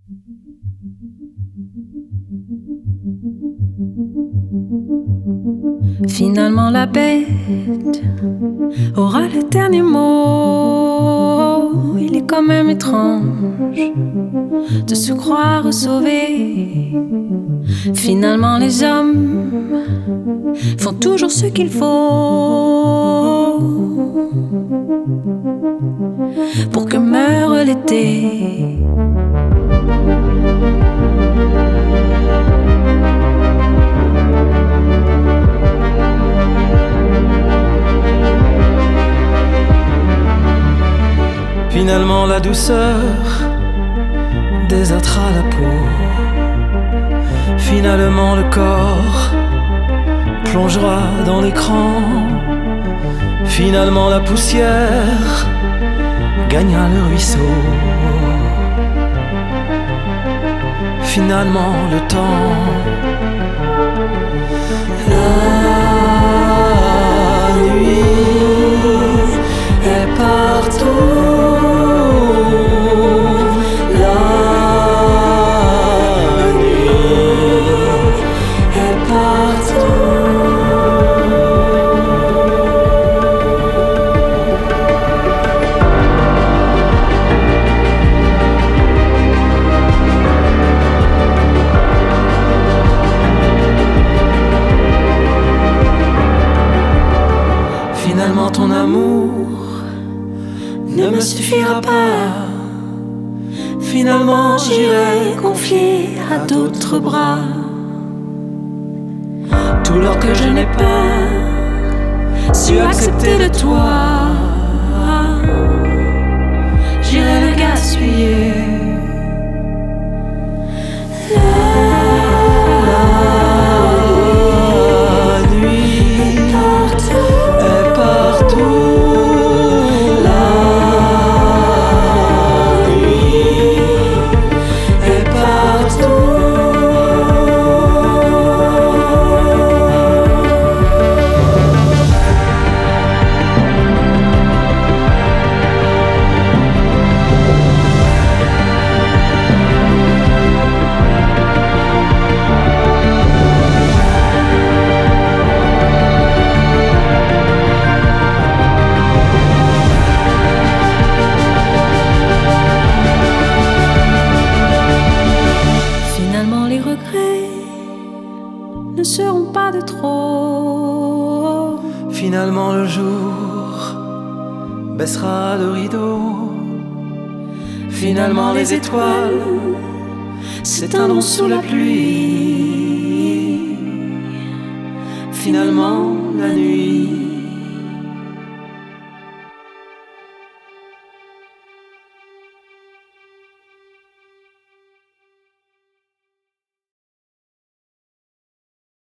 Finalement la bête aura le dernier mot. Il est quand même étrange de se croire sauvé. Finalement les hommes font toujours ce qu'il faut pour que meure l'été. Finalement la douceur désâtra la peau. Finalement le corps plongera dans l'écran. Finalement la poussière gagna le ruisseau. Finalement le temps. La nuit est partout. Finalement ton amour ne me suffira pas. Finalement j'irai confier à d'autres bras tout l'or que je n'ai pas su accepter de toi. J'irai le gaspiller. Ne seront pas de trop. Finalement le jour baissera le rideau. Finalement les étoiles s'éteindront sous la pluie. Finalement la nuit